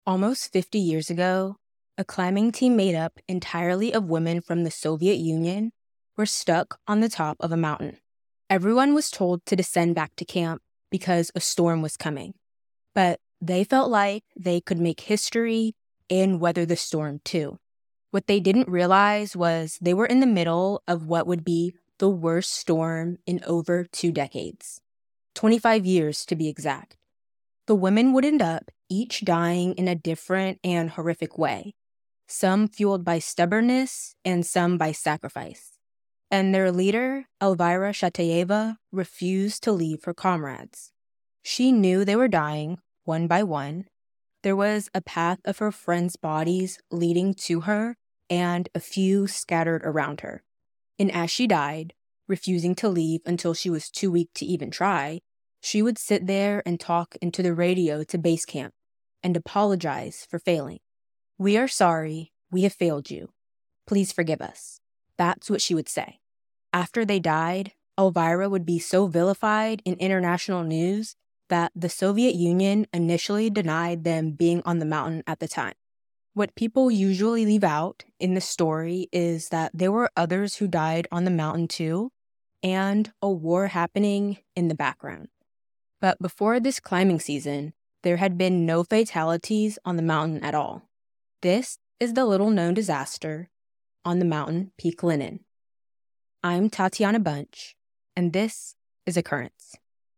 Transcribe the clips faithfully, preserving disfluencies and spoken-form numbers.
Almost fifty years ago, a climbing team made up entirely of women from the Soviet Union were stuck on the top of a mountain. Everyone was told to descend back to camp because a storm was coming, but they felt like they could make history and weather the storm too. What they didn't realize was they were in the middle of what would be the worst storm in over two decades. twenty-five years to be exact. The women would end up each dying in a different and horrific way, some fueled by stubbornness and some by sacrifice. And their leader, Elvira Shatayeva, refused to leave her comrades. She knew they were dying, one by one. There was a path of her friends' bodies leading to her and a few scattered around her. And as she died, refusing to leave until she was too weak to even try, she would sit there and talk into the radio to base camp and apologize for failing. "We are sorry, we have failed you. Please forgive us." That's what she would say. After they died, Elvira would be so vilified in international news that the Soviet Union initially denied them being on the mountain at the time. What people usually leave out in the story is that there were others who died on the mountain too, and a war happening in the background. But before this climbing season, there had been no fatalities on the mountain at all. This is the little-known disaster on the mountain Peak Lenin. I'm Tatiana Bunch, and this is Occurrence.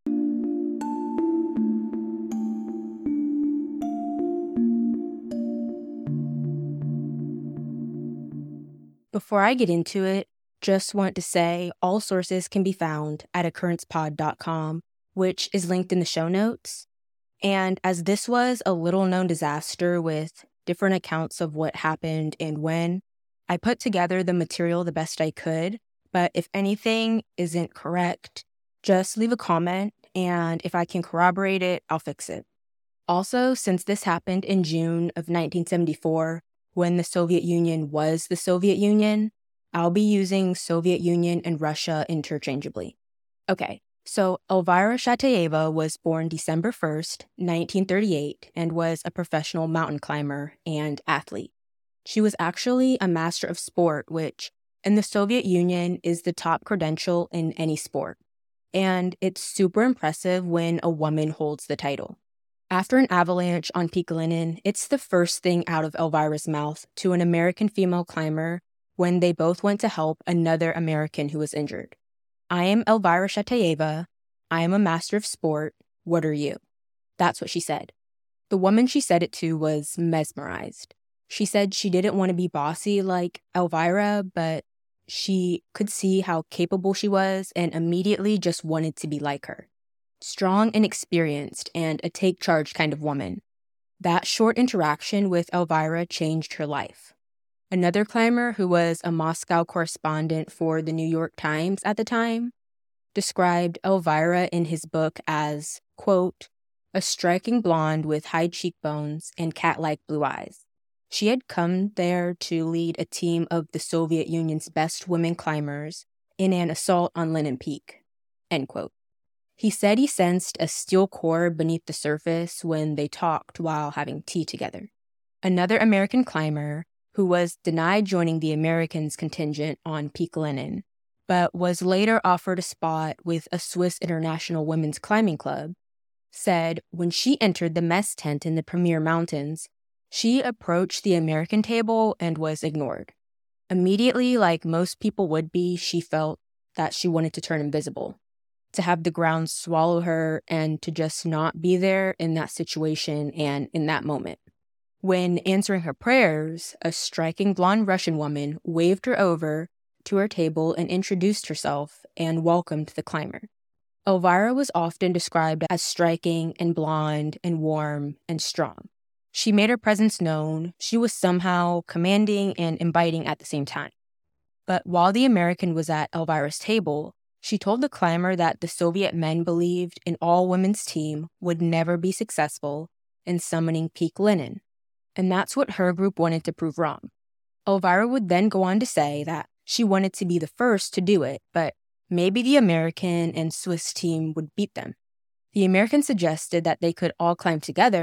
Before I get into it, just want to say all sources can be found at occurrence pod dot com, which is linked in the show notes. And as this was a little-known disaster with different accounts of what happened and when, I put together the material the best I could, but if anything isn't correct, just leave a comment, and if I can corroborate it, I'll fix it. Also, since this happened in June of nineteen seventy-four, when the Soviet Union was the Soviet Union, I'll be using Soviet Union and Russia interchangeably. Okay, so Elvira Shatayeva was born December first, nineteen thirty-eight, and was a professional mountain climber and athlete. She was actually a Master of Sport, which in the Soviet Union is the top credential in any sport. And it's super impressive when a woman holds the title. After an avalanche on Peak Lenin, it's the first thing out of Elvira's mouth to an American female climber when they both went to help another American who was injured. "I am Elvira Shatayeva. I am a Master of Sport. What are you?" That's what she said. The woman she said it to was mesmerized. She said she didn't want to be bossy like Elvira, but she could see how capable she was and immediately just wanted to be like her. Strong and experienced and a take-charge kind of woman. That short interaction with Elvira changed her life. Another climber who was a Moscow correspondent for the New York Times at the time described Elvira in his book as, quote, "a striking blonde with high cheekbones and cat-like blue eyes." She had come there to lead a team of the Soviet Union's best women climbers in an assault on Lenin Peak, end quote. He said he sensed a steel core beneath the surface when they talked while having tea together. Another American climber, who was denied joining the Americans' contingent on Peak Lenin, but was later offered a spot with a Swiss International Women's Climbing Club, said when she entered the mess tent in the Pamir Mountains, she approached the American table and was ignored. Immediately, like most people would be, she felt that she wanted to turn invisible, to have the ground swallow her and to just not be there in that situation and in that moment. When answering her prayers, a striking blonde Russian woman waved her over to her table and introduced herself and welcomed the climber. Elvira was often described as striking and blonde and warm and strong. She made her presence known. She was somehow commanding and inviting at the same time. But while the American was at Elvira's table, she told the climber that the Soviet men believed an all-women's team would never be successful in summoning Peak Lenin. And that's what her group wanted to prove wrong. Elvira would then go on to say that she wanted to be the first to do it, but maybe the American and Swiss team would beat them. The American suggested that they could all climb together,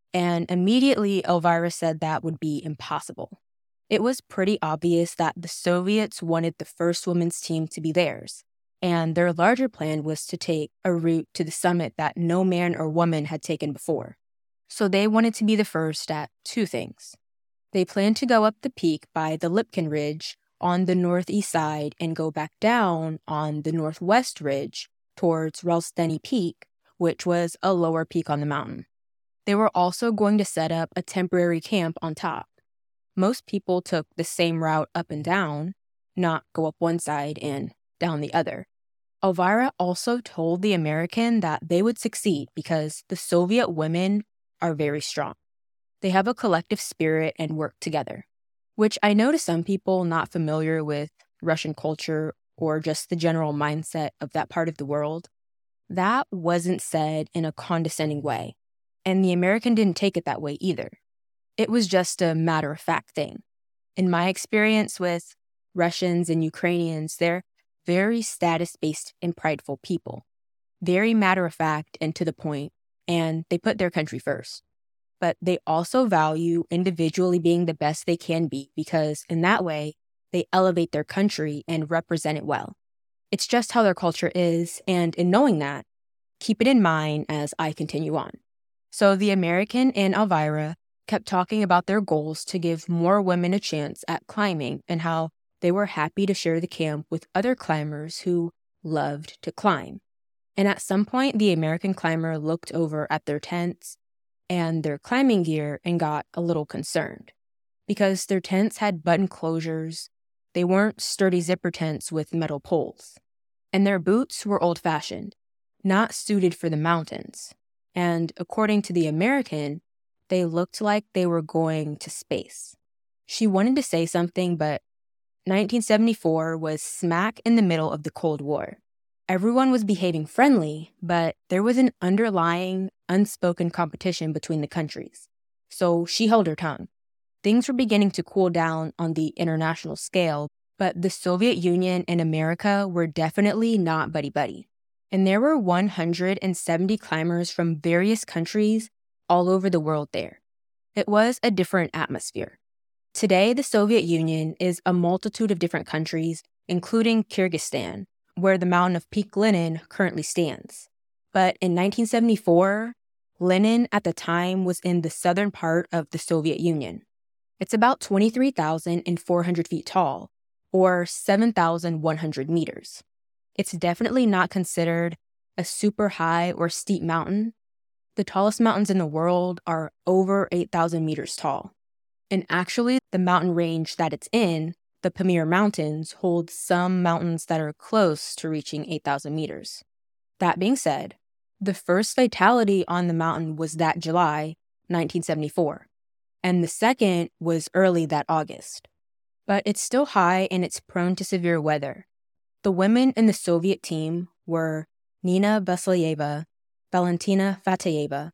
And immediately, Elvira said that would be impossible. It was pretty obvious that the Soviets wanted the first women's team to be theirs, and their larger plan was to take a route to the summit that no man or woman had taken before. So they wanted to be the first at two things. They planned to go up the peak by the Lipkin Ridge on the northeast side and go back down on the northwest ridge towards Ralsteny Peak, which was a lower peak on the mountain. They were also going to set up a temporary camp on top. Most people took the same route up and down, not go up one side and down the other. Elvira also told the American that they would succeed because the Soviet women are very strong. They have a collective spirit and work together, which I know to some people not familiar with Russian culture or just the general mindset of that part of the world, that wasn't said in a condescending way, and the American didn't take it that way either. It was just a matter-of-fact thing. In my experience with Russians and Ukrainians, they're very status-based and prideful people, very matter-of-fact and to the point, and they put their country first. But they also value individually being the best they can be because in that way, they elevate their country and represent it well. It's just how their culture is, and in knowing that, keep it in mind as I continue on. So the American and Elvira kept talking about their goals to give more women a chance at climbing and how they were happy to share the camp with other climbers who loved to climb. And at some point, the American climber looked over at their tents and their climbing gear and got a little concerned because their tents had button closures. They weren't sturdy zipper tents with metal poles. And their boots were old-fashioned, not suited for the mountains. And according to the American, they looked like they were going to space. She wanted to say something, but nineteen seventy-four was smack in the middle of the Cold War. Everyone was behaving friendly, but there was an underlying, unspoken competition between the countries. So she held her tongue. Things were beginning to cool down on the international scale, but the Soviet Union and America were definitely not buddy-buddy. And there were one hundred seventy climbers from various countries all over the world there. It was a different atmosphere. Today, the Soviet Union is a multitude of different countries, including Kyrgyzstan, where the mountain of Peak Lenin currently stands. But in nineteen seventy-four, Lenin at the time was in the southern part of the Soviet Union. It's about twenty-three thousand four hundred feet tall, or seven thousand one hundred meters. It's definitely not considered a super high or steep mountain. The tallest mountains in the world are over eight thousand meters tall. And actually, the mountain range that it's in, the Pamir Mountains, holds some mountains that are close to reaching eight thousand meters. That being said, the first fatality on the mountain was that July, nineteen seventy-four, and the second was early that August. But it's still high and it's prone to severe weather. The women in the Soviet team were Nina Vasilyeva, Valentina Fatayeva,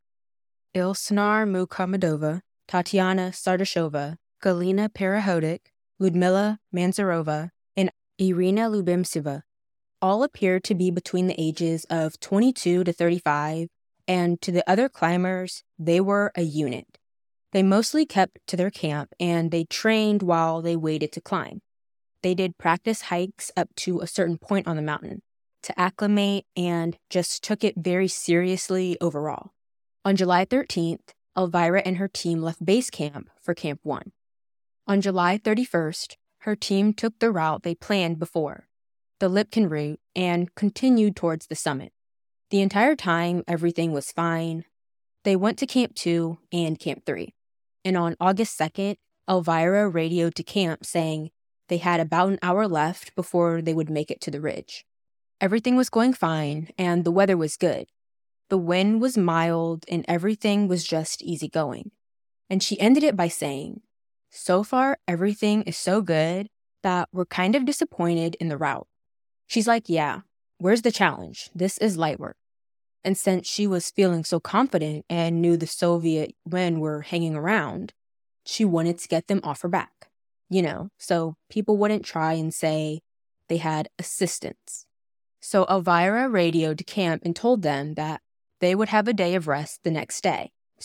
Ilsnar Mukhamedova, Tatiana Sardashova, Galina Perehodik, Ludmila Manzarova, and Irina Lubimtseva. All appeared to be between the ages of twenty-two to thirty-five, and to the other climbers, they were a unit. They mostly kept to their camp, and they trained while they waited to climb. They did practice hikes up to a certain point on the mountain to acclimate and just took it very seriously overall. On July thirteenth, Elvira and her team left base camp for Camp one. On July thirty-first, her team took the route they planned before, the Lipkin route, and continued towards the summit. The entire time, everything was fine. They went to Camp two and Camp three. And on August second, Elvira radioed to camp saying they had about an hour left before they would make it to the ridge. Everything was going fine, and the weather was good. The wind was mild, and everything was just easygoing. And she ended it by saying, "So far, everything is so good that we're kind of disappointed in the route." She's like, yeah, where's the challenge? This is light work. And since she was feeling so confident and knew the Soviet men were hanging around, she wanted to get them off her back, you know, so people wouldn't try and say they had assistance. So Elvira radioed to camp and told them that they would have a day of rest the next day. So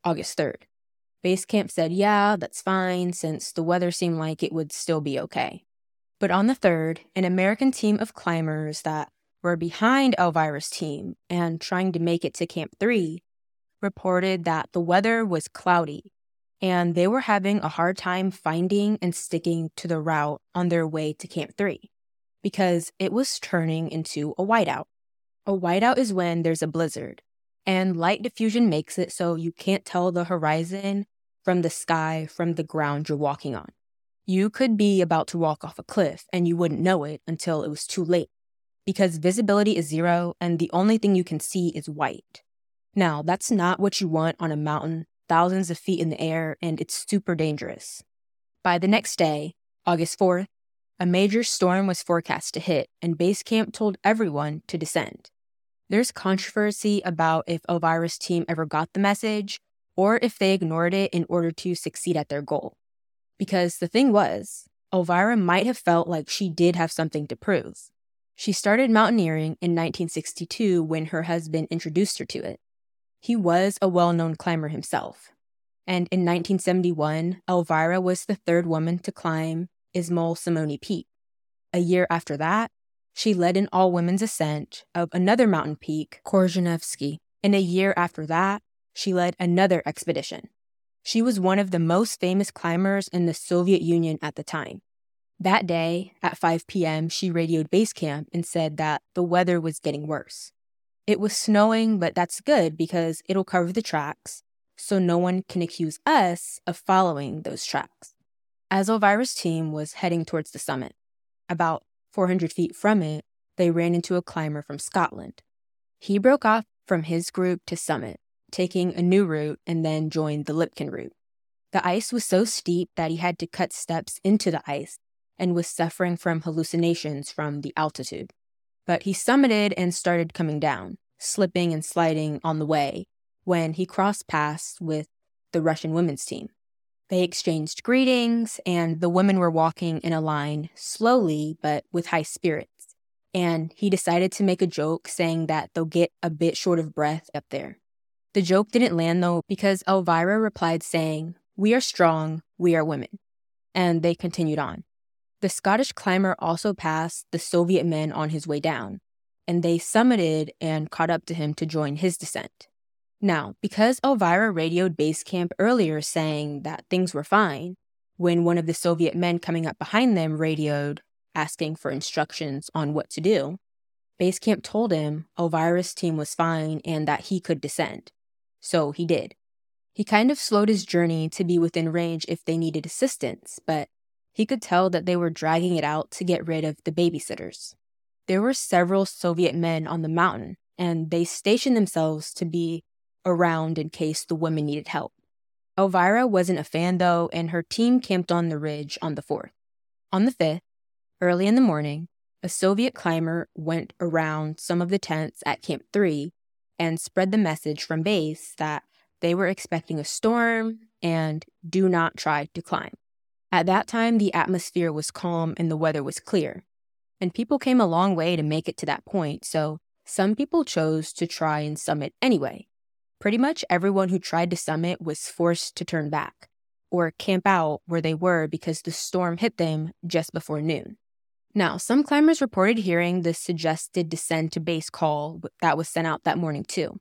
August third. Base camp said, yeah, that's fine, since the weather seemed like it would still be okay. But on the third, an American team of climbers that were behind Elvira's team and trying to make it to Camp three reported that the weather was cloudy and they were having a hard time finding and sticking to the route on their way to Camp three because it was turning into a whiteout. A whiteout is when there's a blizzard, and light diffusion makes it so you can't tell the horizon from the sky from the ground you're walking on. You could be about to walk off a cliff and you wouldn't know it until it was too late, because visibility is zero and the only thing you can see is white. Now, that's not what you want on a mountain thousands of feet in the air, and it's super dangerous. By the next day, August fourth, a major storm was forecast to hit, and base camp told everyone to descend. There's controversy about if Elvira's team ever got the message, or if they ignored it in order to succeed at their goal. Because the thing was, Elvira might have felt like she did have something to prove. She started mountaineering in nineteen sixty-two when her husband introduced her to it. He was a well-known climber himself. And in nineteen seventy-one, Elvira was the third woman to climb Ismail Somoni Peak. A year after that, she led an all-women's ascent of another mountain peak, Korzeniowski. And a year after that, she led another expedition. She was one of the most famous climbers in the Soviet Union at the time. That day, at five p.m., she radioed base camp and said that the weather was getting worse. It was snowing, but that's good because it'll cover the tracks, so no one can accuse us of following those tracks. As Elvira's team was heading towards the summit, about four hundred feet from it, they ran into a climber from Scotland. He broke off from his group to summit, taking a new route, and then joined the Lipkin route. The ice was so steep that he had to cut steps into the ice and was suffering from hallucinations from the altitude. But he summited and started coming down, slipping and sliding on the way, when he crossed paths with the Russian women's team. They exchanged greetings, and the women were walking in a line, slowly but with high spirits. And he decided to make a joke saying that they'll get a bit short of breath up there. The joke didn't land, though, because Elvira replied saying, "We are strong, we are women." And they continued on. The Scottish climber also passed the Soviet men on his way down, and they summited and caught up to him to join his descent. Now, because Elvira radioed base camp earlier saying that things were fine, when one of the Soviet men coming up behind them radioed, asking for instructions on what to do, base camp told him Elvira's team was fine and that he could descend. So he did. He kind of slowed his journey to be within range if they needed assistance, but he could tell that they were dragging it out to get rid of the babysitters. There were several Soviet men on the mountain, and they stationed themselves to be around in case the women needed help. Elvira wasn't a fan, though, and her team camped on the ridge on the fourth. On the fifth, early in the morning, a Soviet climber went around some of the tents at Camp three and spread the message from base that they were expecting a storm and do not try to climb. At that time, the atmosphere was calm and the weather was clear. And people came a long way to make it to that point, so some people chose to try and summit anyway. Pretty much everyone who tried to summit was forced to turn back or camp out where they were because the storm hit them just before noon. Now, some climbers reported hearing the suggested descend to base call that was sent out that morning too.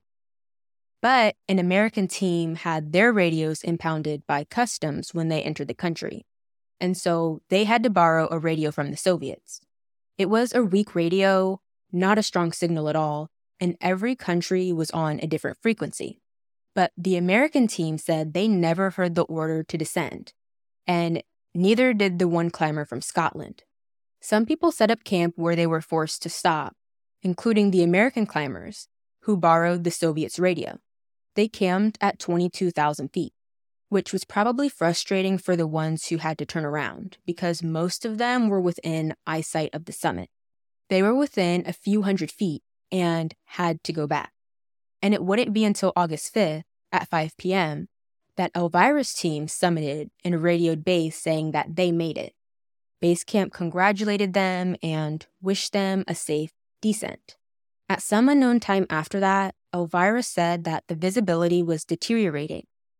But an American team had their radios impounded by customs when they entered the country, and so they had to borrow a radio from the Soviets. It was a weak radio, not a strong signal at all, and every country was on a different frequency. But the American team said they never heard the order to descend, and neither did the one climber from Scotland. Some people set up camp where they were forced to stop, including the American climbers, who borrowed the Soviets' radio. They camped at twenty-two thousand feet, which was probably frustrating for the ones who had to turn around, because most of them were within eyesight of the summit. They were within a few hundred feet and had to go back. And it wouldn't be until August fifth, at five p.m., that Elvira's team summited and radioed base saying that they made it. Base camp congratulated them and wished them a safe descent. At some unknown time after that, Elvira said that the visibility was deteriorating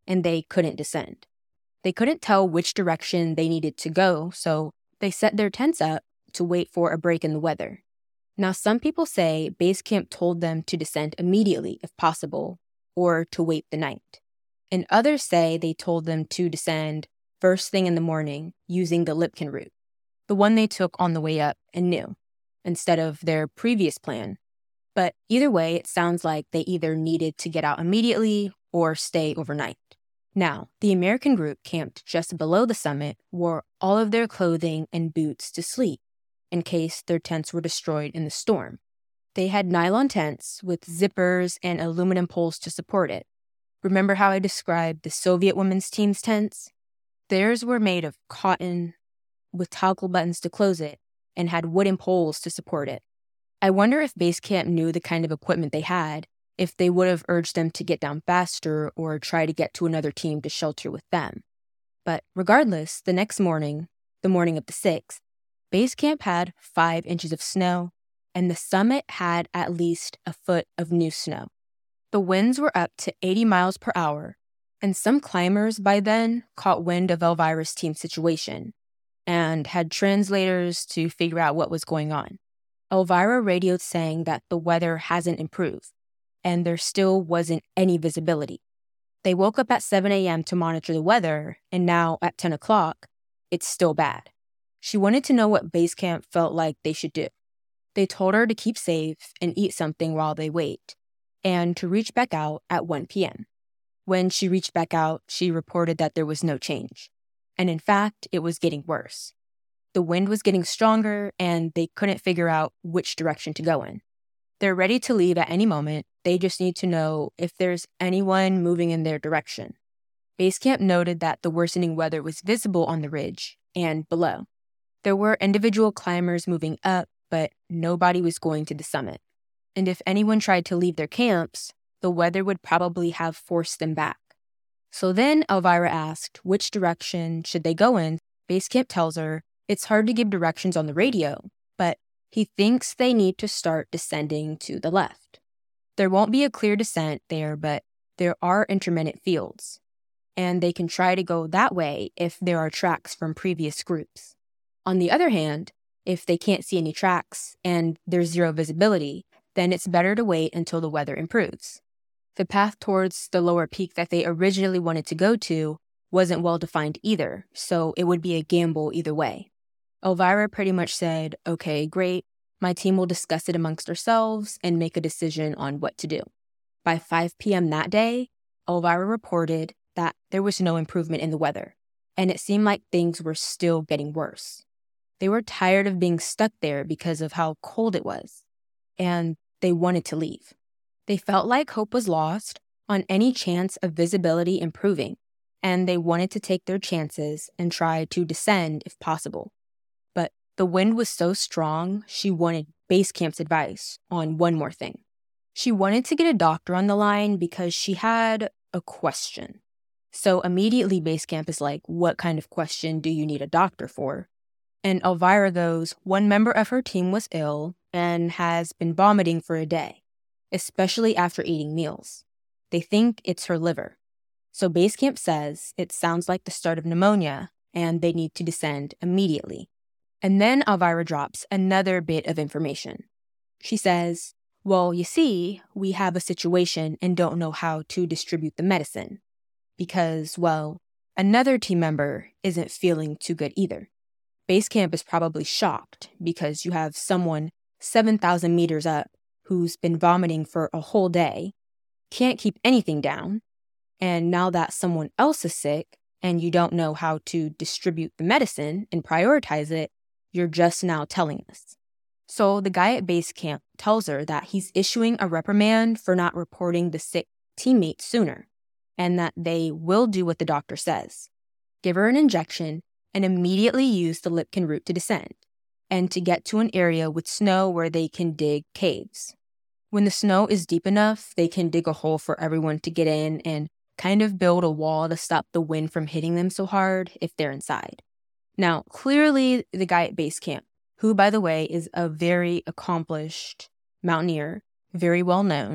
and they couldn't descend. They couldn't tell which direction they needed to go, so they set their tents up to wait for a break in the weather. Now, some people say base camp told them to descend immediately if possible, or to wait the night. And others say they told them to descend first thing in the morning using the Lipkin route, the one they took on the way up and knew, instead of their previous plan. But either way, it sounds like they either needed to get out immediately or stay overnight. Now, the American group camped just below the summit wore all of their clothing and boots to sleep, in case their tents were destroyed in the storm. They had nylon tents with zippers and aluminum poles to support it. Remember how I described the Soviet women's team's tents? Theirs were made of cotton with toggle buttons to close it and had wooden poles to support it. I wonder if base camp knew the kind of equipment they had, if they would have urged them to get down faster or try to get to another team to shelter with them. But regardless, the next morning, the morning of the sixth, base camp had five inches of snow, and the summit had at least a foot of new snow. The winds were up to eighty miles per hour, and some climbers by then caught wind of Elvira's team situation and had translators to figure out what was going on. Elvira radioed saying that the weather hasn't improved, and there still wasn't any visibility. They woke up at seven a.m. to monitor the weather, and now at ten o'clock, it's still bad. She wanted to know what base camp felt like they should do. They told her to keep safe and eat something while they wait, and to reach back out at one p.m. When she reached back out, she reported that there was no change. And in fact, it was getting worse. The wind was getting stronger, and they couldn't figure out which direction to go in. They're ready to leave at any moment. They just need to know if there's anyone moving in their direction. Base camp noted that the worsening weather was visible on the ridge and below. There were individual climbers moving up, but nobody was going to the summit. And if anyone tried to leave their camps, the weather would probably have forced them back. So then Elvira asked which direction should they go in. Base camp tells her it's hard to give directions on the radio, but he thinks they need to start descending to the left. There won't be a clear descent there, but there are intermittent fields, and they can try to go that way if there are tracks from previous groups. On the other hand, if they can't see any tracks and there's zero visibility, then it's better to wait until the weather improves. The path towards the lower peak that they originally wanted to go to wasn't well defined either, so it would be a gamble either way. Elvira pretty much said, okay, great, my team will discuss it amongst ourselves and make a decision on what to do. By five p.m. that day, Elvira reported that there was no improvement in the weather, and it seemed like things were still getting worse. They were tired of being stuck there because of how cold it was, and they wanted to leave. They felt like hope was lost on any chance of visibility improving, and they wanted to take their chances and try to descend if possible. But the wind was so strong, she wanted base camp's advice on one more thing. She wanted to get a doctor on the line because she had a question. So immediately base camp is like, what kind of question do you need a doctor for? And Elvira goes, one member of her team was ill and has been vomiting for a day, especially after eating meals. They think it's her liver. So base camp says it sounds like the start of pneumonia and they need to descend immediately. And then Elvira drops another bit of information. She says, well, you see, we have a situation and don't know how to distribute the medicine. Because, well, another team member isn't feeling too good either. Base camp is probably shocked because you have someone seven thousand meters up who's been vomiting for a whole day, can't keep anything down, and now that someone else is sick and you don't know how to distribute the medicine and prioritize it, you're just now telling us. So the guy at base camp tells her that he's issuing a reprimand for not reporting the sick teammate sooner, and that they will do what the doctor says. Give her an injection and immediately use the Lipkin route to descend, and to get to an area with snow where they can dig caves. When the snow is deep enough, they can dig a hole for everyone to get in and kind of build a wall to stop the wind from hitting them so hard if they're inside. Now, clearly the guy at base camp, who, by the way, is a very accomplished mountaineer, very well known,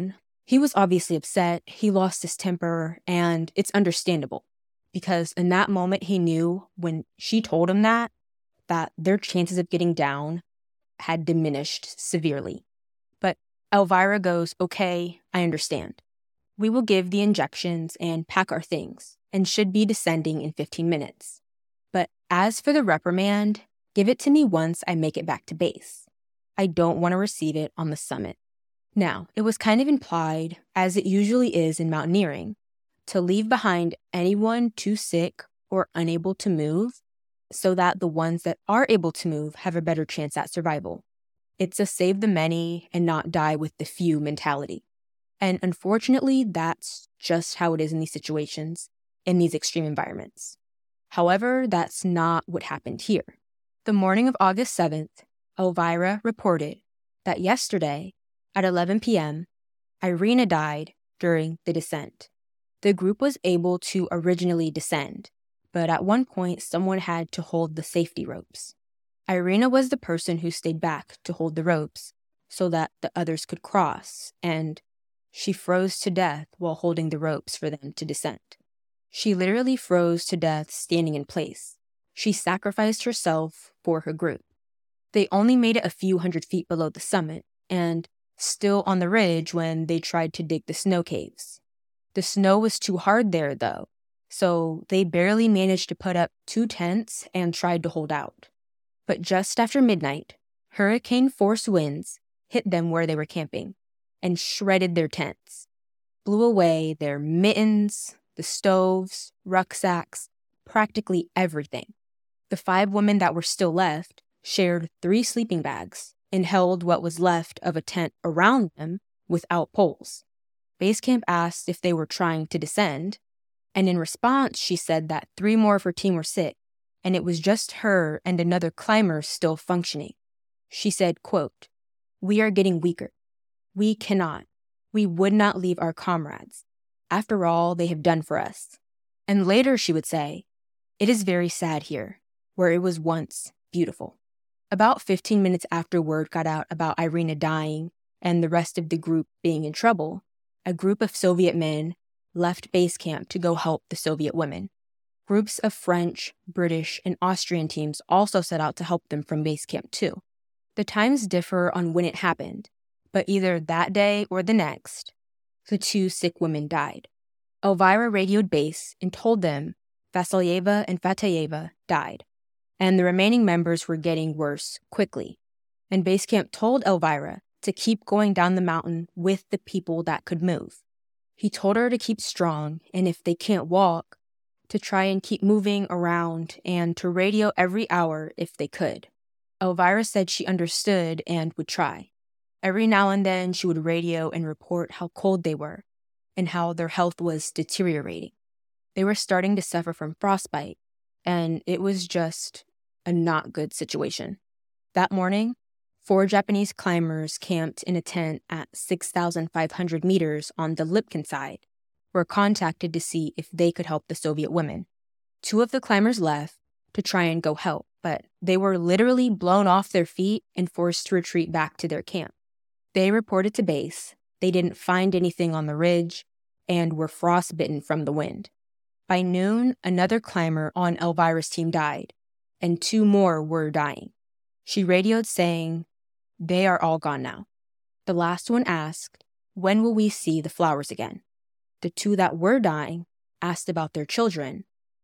He was obviously upset, he lost his temper, and it's understandable because in that moment he knew when she told him that, that their chances of getting down had diminished severely. But Elvira goes, "Okay, I understand. We will give the injections and pack our things and should be descending in fifteen minutes. But as for the reprimand, give it to me once I make it back to base. I don't want to receive it on the summit." Now, it was kind of implied, as it usually is in mountaineering, to leave behind anyone too sick or unable to move so that the ones that are able to move have a better chance at survival. It's a save the many and not die with the few mentality. And unfortunately, that's just how it is in these situations, in these extreme environments. However, that's not what happened here. The morning of August seventh, Elvira reported that yesterday, at eleven p.m., Irina died during the descent. The group was able to originally descend, but at one point someone had to hold the safety ropes. Irina was the person who stayed back to hold the ropes so that the others could cross, and she froze to death while holding the ropes for them to descend. She literally froze to death standing in place. She sacrificed herself for her group. They only made it a few hundred feet below the summit, and still on the ridge when they tried to dig the snow caves. The snow was too hard there, though, so they barely managed to put up two tents and tried to hold out. But just after midnight, hurricane-force winds hit them where they were camping and shredded their tents, blew away their mittens, the stoves, rucksacks, practically everything. The five women that were still left shared three sleeping bags and held what was left of a tent around them without poles. Basecamp asked if they were trying to descend, and in response, she said that three more of her team were sick, and it was just her and another climber still functioning. She said, quote, "We are getting weaker. We cannot. We would not leave our comrades. After all they have done for us." And later she would say, "It is very sad here, where it was once beautiful." About fifteen minutes after word got out about Irina dying and the rest of the group being in trouble, a group of Soviet men left base camp to go help the Soviet women. Groups of French, British, and Austrian teams also set out to help them from base camp too. The times differ on when it happened, but either that day or the next, the two sick women died. Elvira radioed base and told them Vasilyeva and Fatayeva died, and the remaining members were getting worse quickly. And Basecamp told Elvira to keep going down the mountain with the people that could move. He told her to keep strong, and if they can't walk, to try and keep moving around and to radio every hour if they could. Elvira said she understood and would try. Every now and then she would radio and report how cold they were and how their health was deteriorating. They were starting to suffer from frostbite, and it was just a not good situation. That morning, four Japanese climbers camped in a tent at six thousand five hundred meters on the Lipkin side were contacted to see if they could help the Soviet women. Two of the climbers left to try and go help, but they were literally blown off their feet and forced to retreat back to their camp. They reported to base they didn't find anything on the ridge and were frostbitten from the wind. By noon, another climber on Elvira's team died, and two more were dying. She radioed saying, "They are all gone now." The last one asked, "When will we see the flowers again?" The two that were dying asked about their children.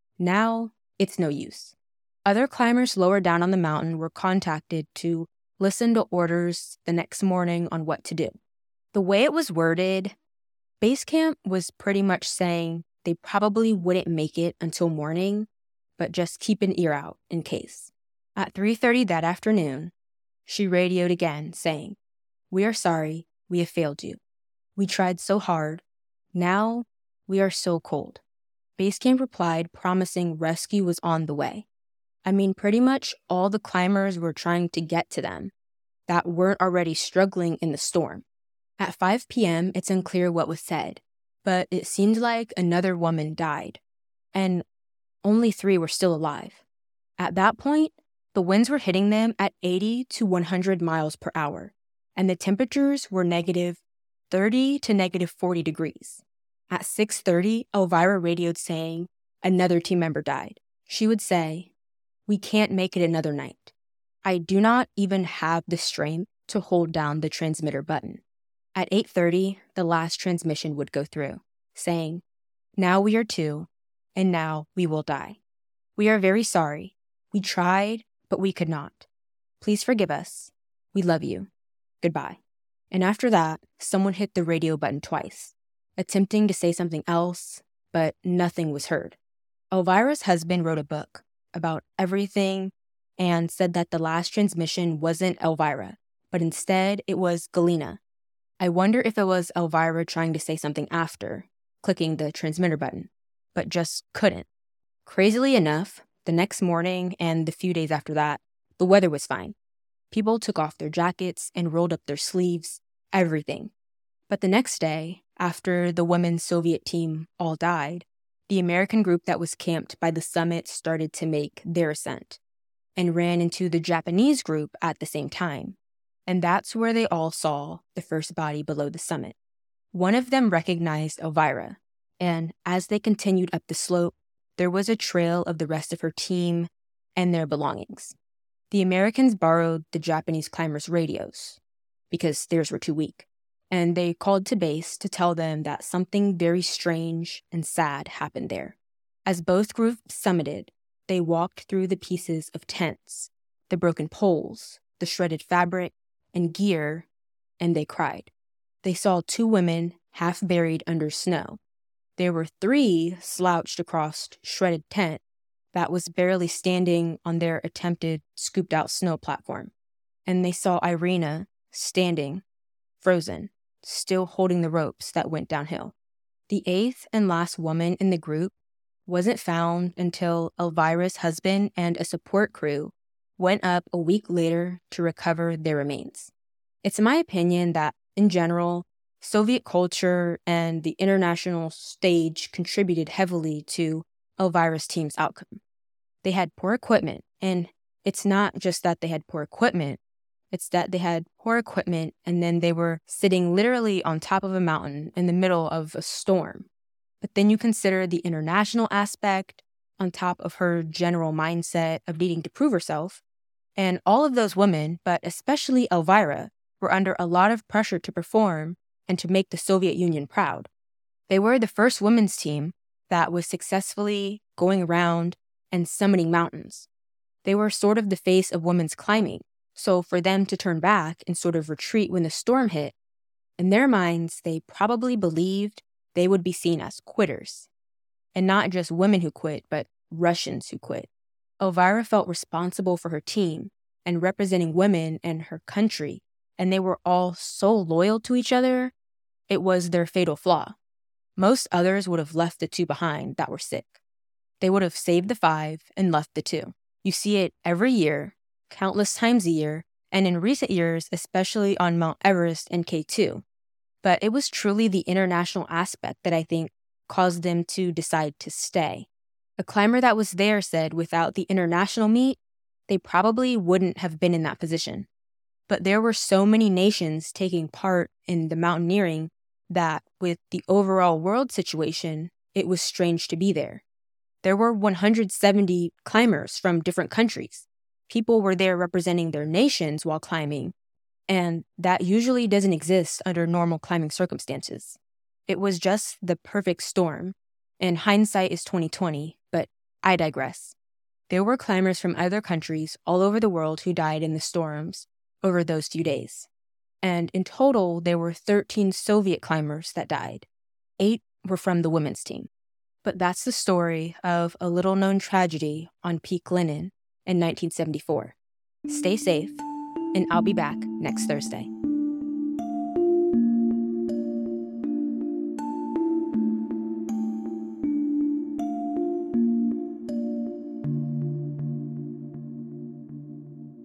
Now, it's no use. Other climbers lower down on the mountain were contacted to listen to orders the next morning on what to do. The way it was worded, Basecamp was pretty much saying they probably wouldn't make it until morning, but just keep an ear out in case. At three thirty that afternoon, she radioed again, saying, "We are sorry, we have failed you. We tried so hard. Now, we are so cold." Basecamp replied, promising rescue was on the way. I mean, pretty much all the climbers were trying to get to them that weren't already struggling in the storm. At five p.m., it's unclear what was said, but it seemed like another woman died, and only three were still alive. At that point, the winds were hitting them at eighty to one hundred miles per hour, and the temperatures were negative thirty to negative forty degrees. At six thirty, Elvira radioed saying another team member died. She would say, "We can't make it another night. I do not even have the strength to hold down the transmitter button." At eight thirty, the last transmission would go through, saying, "Now we are two, and now we will die. We are very sorry. We tried, but we could not. Please forgive us. We love you. Goodbye." And after that, someone hit the radio button twice, attempting to say something else, but nothing was heard. Elvira's husband wrote a book about everything and said that the last transmission wasn't Elvira, but instead it was Galena. I wonder if it was Elvira trying to say something after, clicking the transmitter button, but just couldn't. Crazily enough, the next morning and the few days after that, the weather was fine. People took off their jackets and rolled up their sleeves, everything. But the next day, after the women's Soviet team all died, the American group that was camped by the summit started to make their ascent and ran into the Japanese group at the same time. And that's where they all saw the first body below the summit. One of them recognized Elvira, and as they continued up the slope, there was a trail of the rest of her team and their belongings. The Americans borrowed the Japanese climbers' radios because theirs were too weak, and they called to base to tell them that something very strange and sad happened there. As both groups summited, they walked through the pieces of tents, the broken poles, the shredded fabric, and gear, and they cried. They saw two women half buried under snow. There were three slouched across shredded tent that was barely standing on their attempted scooped-out snow platform. And they saw Irina standing, frozen, still holding the ropes that went downhill. The eighth and last woman in the group wasn't found until Elvira's husband and a support crew went up a week later to recover their remains. It's my opinion that, in general, Soviet culture and the international stage contributed heavily to Elvira's team's outcome. They had poor equipment, and it's not just that they had poor equipment, it's that they had poor equipment and then they were sitting literally on top of a mountain in the middle of a storm. But then you consider the international aspect on top of her general mindset of needing to prove herself, and all of those women, but especially Elvira, were under a lot of pressure to perform and to make the Soviet Union proud. They were the first women's team that was successfully going around and summiting mountains. They were sort of the face of women's climbing, so for them to turn back and sort of retreat when the storm hit, in their minds, they probably believed they would be seen as quitters. And not just women who quit, but Russians who quit. Elvira felt responsible for her team and representing women and her country, and they were all so loyal to each other, it was their fatal flaw. Most others would have left the two behind that were sick. They would have saved the five and left the two. You see it every year, countless times a year, and in recent years, especially on Mount Everest and K two. But it was truly the international aspect that I think caused them to decide to stay. A climber that was there said without the international meet, they probably wouldn't have been in that position. But there were so many nations taking part in the mountaineering that with the overall world situation, it was strange to be there. There were one hundred seventy climbers from different countries. People were there representing their nations while climbing, and that usually doesn't exist under normal climbing circumstances. It was just the perfect storm, and hindsight is twenty twenty, but I digress. There were climbers from other countries all over the world who died in the storms over those few days. And in total, there were thirteen Soviet climbers that died. Eight were from the women's team. But that's the story of a little-known tragedy on Peak Lenin in nineteen seventy-four. Stay safe, and I'll be back next Thursday.